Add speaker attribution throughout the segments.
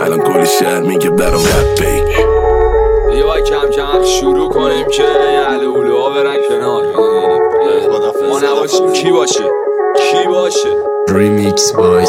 Speaker 1: الان کلی شهر میگه برام رپ بیک.
Speaker 2: یه کم کم شروع کنیم که علولو ها برن کنار. ما نباشیم کی باشه؟ کی باشه؟
Speaker 3: ریمیکس بای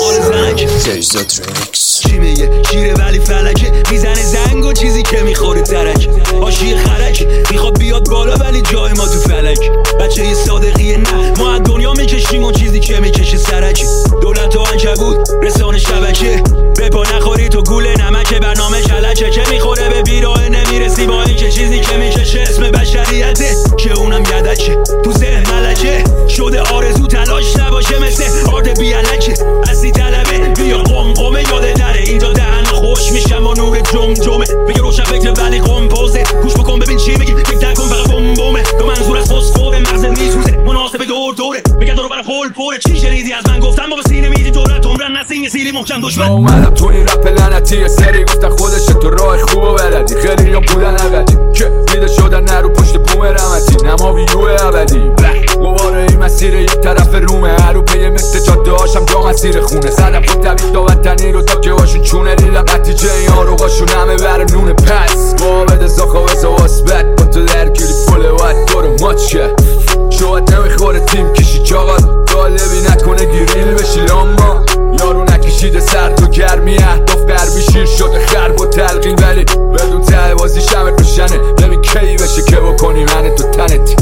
Speaker 3: تجزا ترکس.
Speaker 4: چی میگه؟ شیره ولی فلکه، میزنه زنگ و چیزی که میخوره ترک. آشی خرک میخواد بیاد بالا ولی جای ما تو فلک. بچه یه صادقیه نه، ما از دنیا میکشیم و چیزی که میکشه سرک. دولت و عنکبوت رسانه شبکه، به پا نخوری تو گوله نمکه. برنامه کلکه که میخوره به بیراه نمیرسی با این که چیزی که میکشه اسم بشریته که اونم یدکه. تو ذهن ملکه شده آرزو تلاش نباشه مثل آرد بیالکه. اصلی طلبه بیا قمقمه یاده نره اینجا دهن خوش میشم با نور جمجمه. میگه روشن فکر ولی قمپوزه، گوش بکن ببین چی میگی فکر نکن فقط بمبمه. دو منظور از فسفور مغز میسوزه مناسب دور دوره. میگه دورو برای خول پره. چی شنیدی از من گفتم با سینه میدی دولت عمرن نسین یه سیلی محکم دشمن.
Speaker 5: اومدم تو این رپ لعنتی سری گفتن خودشه تو راه خوب و بلدی. خیلی یا بودن ابدی که میده شدن نرو پشت بوم رحمتی نما ویو ابدی. دوباره این مسیر یک طرف رومه، هرو پیه مثل جاده هاشم جا مسیر خونه. زدم خود طبیب داوطنی رو تا که هاشون چونه. دیدم نتیجه این آروغاشون همه بر نونه. پس بابد زاخا و زواسبت کن تو درگیری فله وقت دارو ماچ که شاید نمیخوره تیم کشی چاقات طالبی نکنه گیریل بشی لاما. یارو نکشیده سرد و گرمی اهداف قربی شیر شده خرب و تلقین ولی بدون ته بازی شمه روشنه. ببین کی بشه که بکنی من تو تنت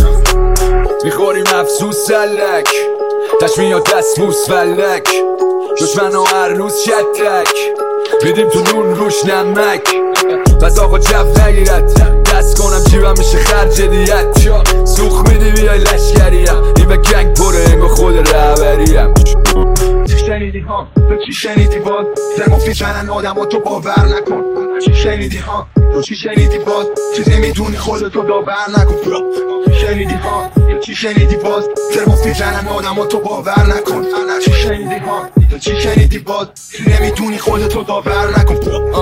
Speaker 5: میخوریم افسوس سلک تشمیات دستموس فلک. دشمن و هر روز شتک میدیم تو نون روش نمک. پس آقا جف نگیرد دست کنم جیبم میشه خرج دیت. سوخ میدی بیای لشکریم این به گنگ پره انگا خود رهبریم.
Speaker 6: چی شنیدی ها؟ تو چی شنیدی باز؟ ترموفیل زنن آدم و تو باور نکن. چی شنیدی ها؟ تو چی شنیدی باز؟ چیزی میدونی خودتو داور نکن. چی شنیدی ها؟ تو چی شنیدی باز؟ ترموفیل زنن آدم و تو باور نکن. چی شنیدی ها؟ تو چی شنیدی باز؟ چیزی نمیدونی خودتو داور نکن.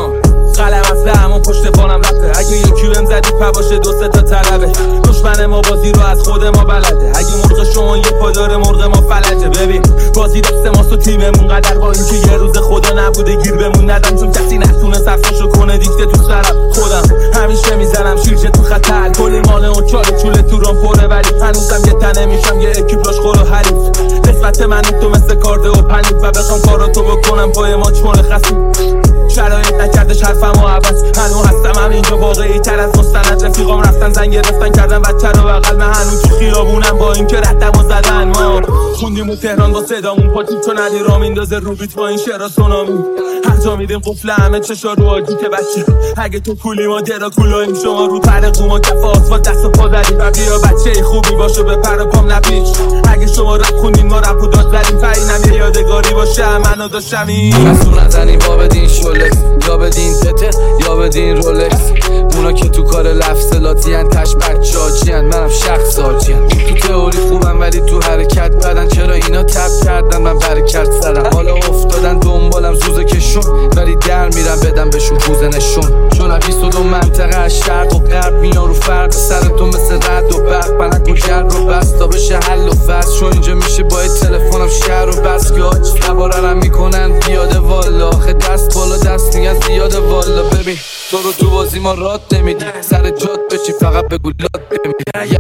Speaker 7: قلم از همون پشت بانم رفته. اگه یکی بهم زدی پاشه دو سه تا طلبه. دشمن ما بازی رو از خود ما بلده. اگه مرغ شما یه پا داره مرغ ما فلجه. ببین بازی دست ماست و تیممون قدر با این که یه روز خدا نبوده گیر بمون ندم. چون کسی نتونه صفاشو کنه دیکته تو سرم. خودم همیشه میزنم شیرچه تو خطر. کلی ماله و چاله چوله تو رام پره ولی هنوزم یه تنه میشم یه اکیپاژ خور و حریف. قسمت من تو مثل کارده و پنیک و بخوام کاراتو بکنم پای ما چونه خسیم. شرایط نکردش حرفم و عوض هنو هستم هم اینجا واقعی تر از مستند. رفیقام رفتن زنگ گرفتن کردن بچه رو بغل. من هنو تو خیابونم با این که رتم و زدن. ما خوندیم و تهران با صدامون پاتیم چون علی را میندازه رو بیت با این شعرها سونامی. هر جا میدیم قفل همه چشا رو آجی که بچه اگه تو کولی ما درا کولاییم شما رو پر قوما کف آسفالت دست و پا زدیم. و بیا بچه خوبی باشه به پر پام نپیچ. اگه شما رپ خوندین ما رپ و داد زدیم. فرینم یه یادگاری باشه منو داشتم این
Speaker 5: مسئول نزنیم با بدین شولکس یا بدین تته یا بدین رولکس. اونا که تو کار لفظلاتی هن تش بچه آجی هن منم شخص آجی هن. تو تئوری خوبم ولی تو حرکت بدن. چرا اینا تب کردن من برکت زدم. حالا افتادن دنبالم زوزه کشون ولی در میرم بدم بهشون پوزه نشون. چون 22 منطقه از شرق و غرب میان رو فرق سر تو مثل رد و برق. پنک و گرد رو بست تا بشه حل و فصل. چون اینجا میشه با تلفنم شهر رو بست که آج سواررم میکنن پیاده والا. آخه دست بالا دست میگن زیاده والا. ببین تو رو تو بازی ما راد نمیدی سر جات بشی فقط بگو لاد بمیدی.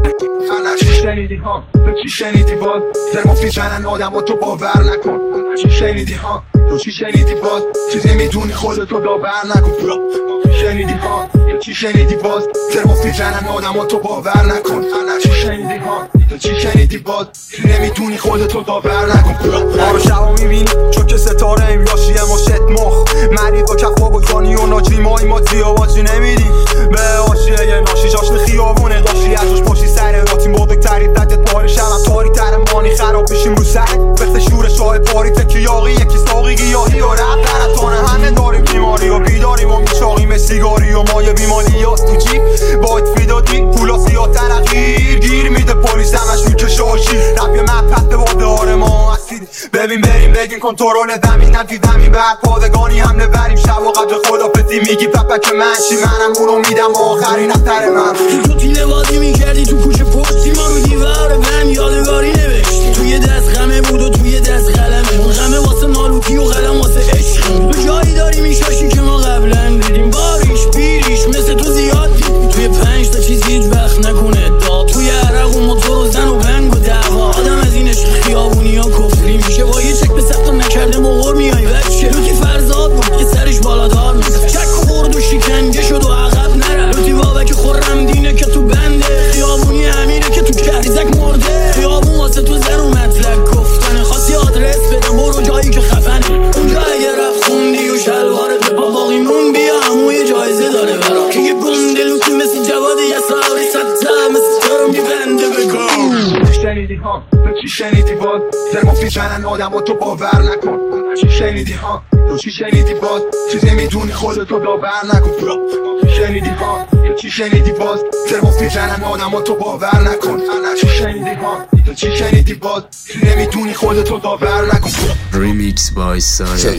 Speaker 6: چی شنیدی ها؟ تو چی شنیدی باز؟ ترموفیل زنن آدم و تو باور نکن. چی شنیدی ها؟ تو چی شنیدی باز؟ چیزی میدونی خودتو داور نکن. چی شنیدی ها؟ تو چی شنیدی باز؟ ترموفیل زنن آدم و تو باور نکن. چی شنیدی ها؟ تو چی شنیدی باز؟ چیزی نمیدونی خودتو داور نکن.
Speaker 8: ما رو شبا میبینی چون که ستاره ایم یاشیه ما شت مخ. مری با کفا و گانی و ناجری مای ما زیاباجی نمیدی به آشیه یه ناشی جاشن خیابونه داشی ازش پاشی سر راتیم بودکتری دجت باری شبم تاری تر مانی خراب بشیم رو سرک. مثل شور شاه باری تکیاقی یکی ساقی گیاهی و رب درتانه همه داریم بیماری و بیداریم و میچاقیم سیگاری و مایه بیمالیات تو جیب باید فیدادی پولا سیاه ترقیر گیر میده پلیس همش میکشه آشی. رب یه مپت به بادار ما هستید. ببین بریم بگیم کنترل زمینم توی زمین بعد پادگانی حمله بریم شب و قبل خدافزی میگی پپک منشی منم اونو میدم آخرین افتر من.
Speaker 4: تو تینه بازی میکردی تو کوچه پشتی ما رو دیوار غم یادگاری نوشتی. توی دست غمه بود و توی دست قلمه. اون غمه واسه نالوتی و قلم واسه عشق. تو جایی داری میشاشی که ما قبل
Speaker 6: شنیدی باز ترموفتی جنن آدم و تو باور نکن چی شنیدی ها تو چی شنیدی باز چیزی میدونی خودتو داور نکن چی شنیدی ها تو چی شنیدی باز ترموفتی جنن آدم و تو باور نکن چی شنیدی ها تو چی شنیدی باز چیزی نمیدونی خودتو داور نکن
Speaker 3: Remix by Saya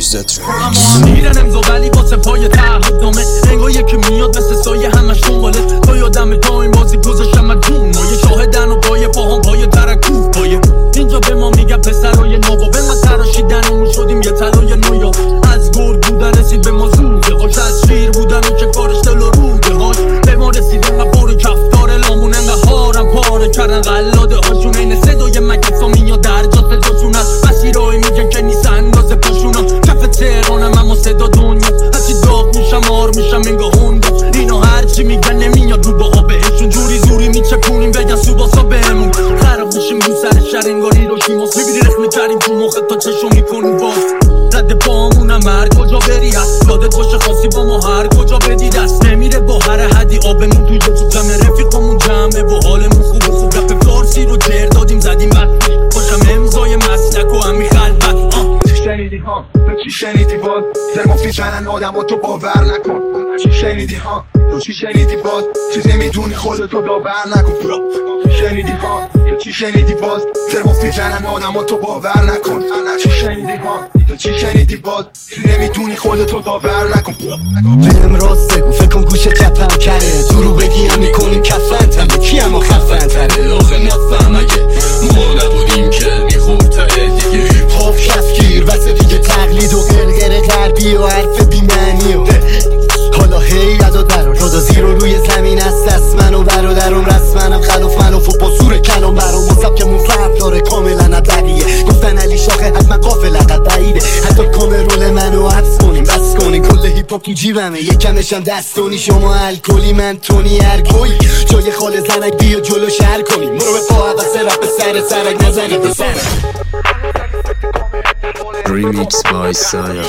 Speaker 4: میرن امضا ولی واسه پای تعهدنامه انگار یکی میاد مثل سایه همش دنباله تا یادم تا این بازی گذاشتم از جون ما یه شاهدن و پای پاهم پای ترکوف پایه اینجا به ما میگن پسرای نابا به ما تراشیدن و شدیم یه طلای نویا از گرگ بودن رسید به ما زوده هاش از شیر بودن و که کارش دل و روده هاش به ما رسید انقدر بار کفتار لامون انقدر هارم پاره کردن قلاده هاشون این صدای مگس ها میاد در جا صداشون از مسیرهای میگن که نیست اندازه پاشونا کف تهرانم اما صدا دنیا هرچی داغ میشم آر میشم انگاه هوندا اینا هرچی میگن نمیاد رو با بهشون جوری زوری میچکونیم بگن سوباسا بهمون خراب میشیم رو سر شهر انگار هیروشیما میبینی رخ میکردیم تو مخت تا چشم میکنیم باز رد پامونم هر کجا بری هست یادت باشه خاصی با ما هر کجا بدی دست نمیره با هر حدی آبمون توی تو جمع رفیقامون جمعه و حالمون خوب رپ فارسی رو جر دادیم زدیم بطری باشم امضای مسلک و همی خلبت
Speaker 6: چی شنیدی ها تو چی شنیدی باز ترموفتی جنن آدم و تو باور نکن چی شنیدی ها تو چی شنیدی باز چیزی میدونی خودتو داور نکن چی شنیدی ها تو چی شنیدی باز ترموفتی جنن آدم و تو باور نکن چی شنیدی ها تو چی شنیدی باز چیزی نمیدونی خودتو داور نکن
Speaker 9: بهم راست بگو فکر کن گوشه چپم کره درو بگی هم میکنیم کفن تمه کی اما خفن تره آخه نفهم اگه ما نبودیم که میخورد تره دیگه هیپ هاپ کفگیر واسه دیگه تقلید و غرغر غربی و حرف بیمعنی و حالا هی ادا درا جدا زیرو روی زمین است دست من و برادرم رسمنم خلاف من و با سور کلام برام مصاب که فرق داره کاملا ندقیه گفتن علی شاخه حتما قافل قد بعیده حتی کامرول منو حبس کنیم بس کنیم کل هیپ هاپ تو جیبمه یکمشم دستونی شما الکلی من تونی ارگوی جای خال زنک بیا جلو شهر کنیم برو به پا عوض رپ سرک نزنی به سر
Speaker 3: Remix by Saya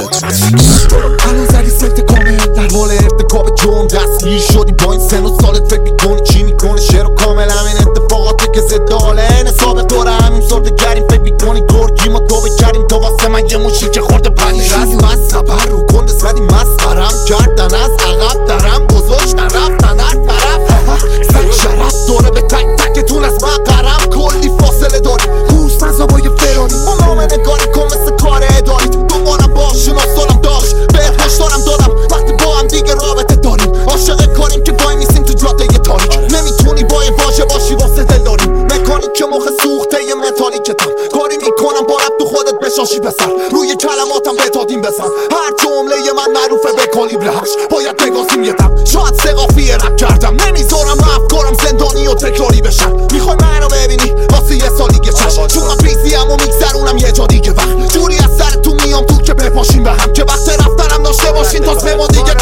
Speaker 10: الان زدی سفت کامل در حال ارتکاب جرم دستگیر شدی با این سن و سالت فکر میکنی چی میکنی شعر و کامل همین اتفاقاتی که زداله این سابق دوره همین سرده کردیم فکر میکنی گرگی ما توبه کردیم تو واسه من یه موشی که خورده پنی رسم از سبر رو کنده زدی مسخرم کردن از عقب درم گذاشتن رفتن هر طرف سن شرف دوره به تک تکتون از مقرم کلی فاصله داری روز نزا با یه فرانی با نامه نگاری کن مثل کار اداری دنبالم باش شناسانم داشت بهت هشدارم دادم وقتی با هم دیگه رابطه داریم عاشق کاریم که وای میسیم تو جاده تاریک نمیتونی با یه واژه باشی واسه دل داریم مکانیک که مخ سوخته یه متالیکتم کاری میکنم با رب تو خودت بشاشی بسر روی کلماتم بتادیم بسن هر جمله من معروفه به کالیبر 8 باید بگاسیم یه دم شاید سقافی رب کردم نمیذارم افکارم زندانی و تکراری بشن میخوای منو ببینی واسه یه سال دیگه چشم چون من پیزیم و میگذرونم یه جا دیگه وقت جوری از سر تو میام تو که بپاشیم به هم که وقت رفتنم داشته باشین تا سه ما دیگه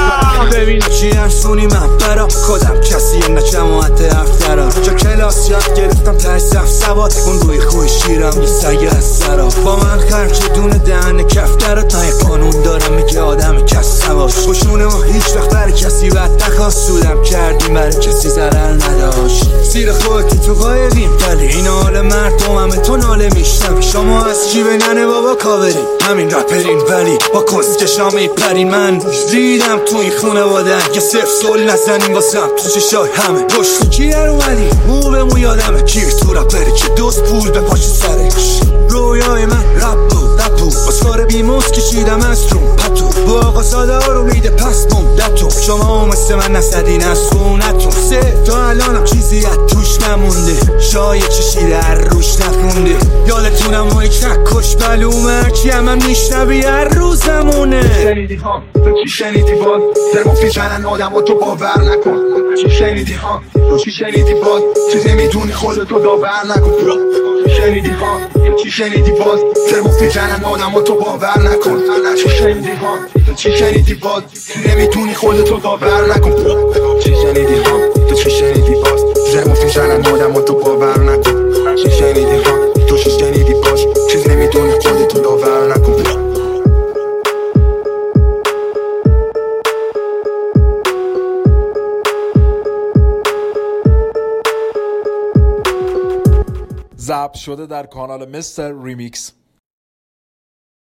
Speaker 9: ببین چی ارسونی من برا خودم کسی نه جماعت افترا جا کلاس یاد گرفتم ته صف سواد اون روی خوی شیرم یه سگه از سرا با من خرچ دونه دهن کفتر تا یه قانون دارم میگه آدم کس سواش خوشونه ما هیچ وقت برای کسی بد نخواست سودم کردیم برای کسی ضرر نداشت زیر خودتی تو قایقیم ولی این حال مردم همه تو ناله میشتم شما از چی به ننه بابا کاورین همین رپرین ولی با کسکشا میپرین من ریدم تو این خونه وادن که صرف سول نزنیم واسم تو چشای همه پشت کی در اومدی مو به مو یادمه کیر تو رپری که دوست پول به پاش سرش رویای من رپ بود باز کار بیموز کشیدم از تون پتو با آقا ساده ها رو میده پس بوم لپتو شما مثل من نسدین از خونتون سه تا الانم چیزی از توش نمونده شاید چشیده هر روش نخونده یادتونم ما یک نکش بلومه کی هم میشنوی هر روزمونه
Speaker 6: شنیدی ها تو چی شنیدی باز ترموفتی جنن آدم و تو باور نکن چی شنیدی ها تو چی شنیدی باز چیزی میدونی خودتو داور نکن چی شنیدی ها تو چی شنیدی باز ترموفتی جنن آدم و تو باور نکن چی شنیدی ها تو چی شنیدی باز چیزی نمیدونی خودتو داور نکن چی شنیدی ها تو چی شنیدی باز ترموفتی جنن آدم و تو باور نکن چی شنیدی ها تو چی شنیدی باز چیزی نمیدونی خودتو داور نکن
Speaker 11: ضبط شده در کانال مستر ریمیکس.